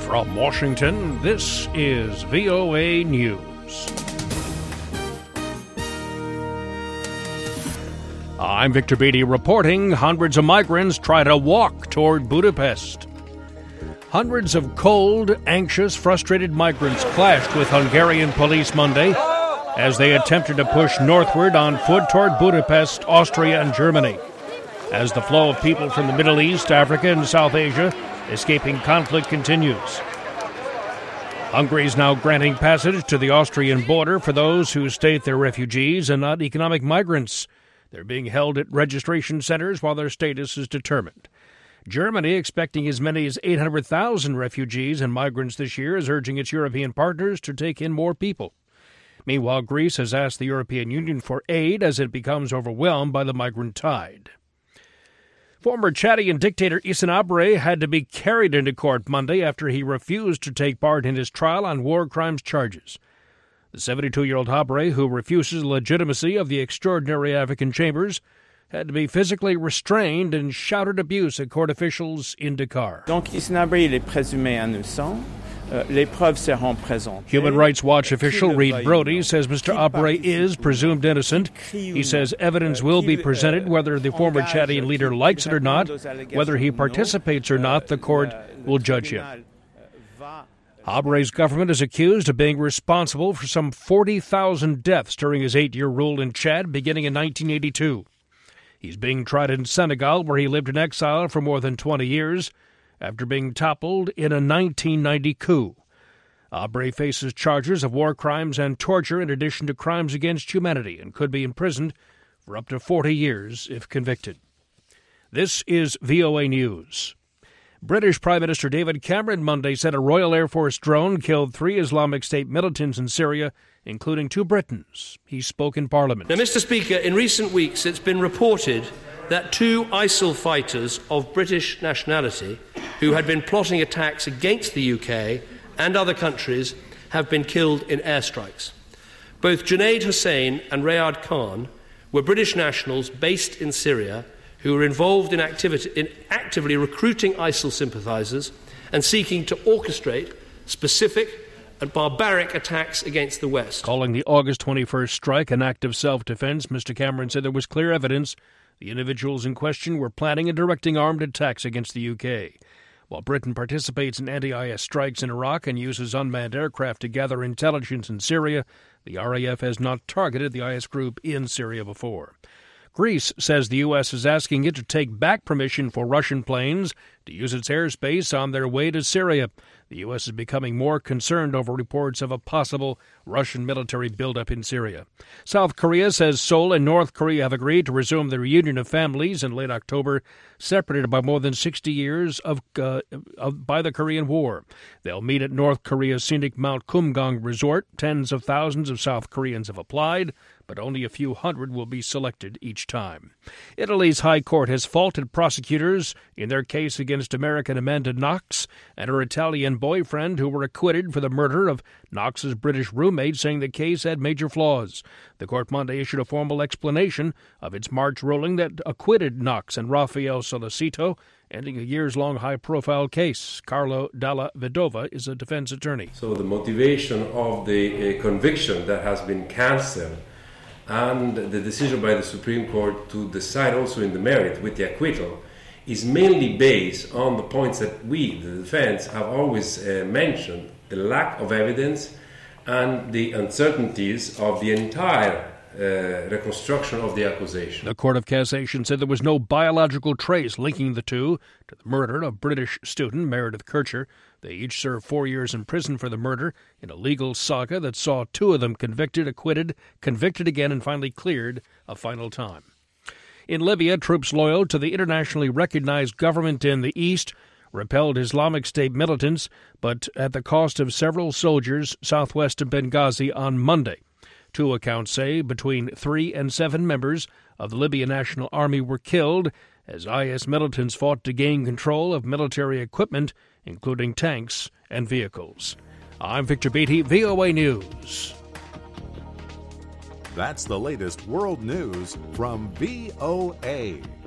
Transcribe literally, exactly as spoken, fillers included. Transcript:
From Washington, this is V O A News. I'm Victor Beatty reporting hundreds of migrants try to walk toward Budapest. Hundreds of cold, anxious, frustrated migrants clashed with Hungarian police Monday as they attempted to push northward on foot toward Budapest, Austria, and Germany. As the flow of people from the Middle East, Africa, and South Asia escaping conflict continues. Hungary is now granting passage to the Austrian border for those who state they're refugees and not economic migrants. They're being held at registration centers while their status is determined. Germany, expecting as many as eight hundred thousand refugees and migrants this year, is urging its European partners to take in more people. Meanwhile, Greece has asked the European Union for aid as it becomes overwhelmed by the migrant tide. Former Chadian dictator Hissène Habré had to be carried into court Monday after he refused to take part in his trial on war crimes charges. The seventy-two-year-old Habré, who refuses the legitimacy of the extraordinary African chambers, had to be physically restrained and shouted abuse at court officials in Dakar. Donc Hissène Habré il est présumé innocent. Uh, les preuves seront présentées. Human Rights Watch official Reed Brody says Mister Habré is presumed innocent. He says evidence will be presented whether the former Chadian leader likes it or not. Whether he participates or not, the court will judge him. Habré's government is accused of being responsible for some forty thousand deaths during his eight-year rule in Chad beginning in nineteen eighty-two. He's being tried in Senegal, where he lived in exile for more than twenty years, after being toppled in a nineteen ninety coup. Habré faces charges of war crimes and torture in addition to crimes against humanity and could be imprisoned for up to forty years if convicted. This is V O A News. British Prime Minister David Cameron Monday said a Royal Air Force drone killed three Islamic State militants in Syria, including two Britons. He spoke in Parliament. Now, Mister Speaker, in recent weeks it's been reported that two ISIL fighters of British nationality who had been plotting attacks against the U K and other countries have been killed in airstrikes. Both Junaid Hussain and Rayad Khan were British nationals based in Syria who were involved in, activity, in actively recruiting ISIL sympathisers and seeking to orchestrate specific and barbaric attacks against the West. Calling the August twenty-first strike an act of self-defense, Mister Cameron said there was clear evidence the individuals in question were planning and directing armed attacks against the U K. While Britain participates in anti-I S strikes in Iraq and uses unmanned aircraft to gather intelligence in Syria, the R A F has not targeted the I S group in Syria before. Greece says the U S is asking it to take back permission for Russian planes to use its airspace on their way to Syria. The U S is becoming more concerned over reports of a possible Russian military buildup in Syria. South Korea says Seoul and North Korea have agreed to resume the reunion of families in late October, separated by more than sixty years of, uh, of by the Korean War. They'll meet at North Korea's scenic Mount Kumgang Resort. Tens of thousands of South Koreans have applied, but only a few hundred will be selected each time. Italy's High Court has faulted prosecutors in their case against American Amanda Knox and her Italian boyfriend, who were acquitted for the murder of Knox's British roommate, saying the case had major flaws. The court Monday issued a formal explanation of its March ruling that acquitted Knox and Rafael Solicito, ending a years-long high-profile case. Carlo Dalla Vedova is a defense attorney. So the motivation of the uh, conviction that has been cancelled and the decision by the Supreme Court to decide also in the merit with the acquittal is mainly based on the points that we, the defense, have always uh, mentioned: the lack of evidence and the uncertainties of the entire uh, reconstruction of the accusation. The Court of Cassation said there was no biological trace linking the two to the murder of British student Meredith Kercher. They each served four years in prison for the murder in a legal saga that saw two of them convicted, acquitted, convicted again, and finally cleared a final time. In Libya, troops loyal to the internationally recognized government in the east repelled Islamic State militants, but at the cost of several soldiers southwest of Benghazi on Monday. Two accounts say between three and seven members of the Libyan National Army were killed as I S militants fought to gain control of military equipment, including tanks and vehicles. I'm Victor Beatty, V O A News. That's the latest world news from V O A.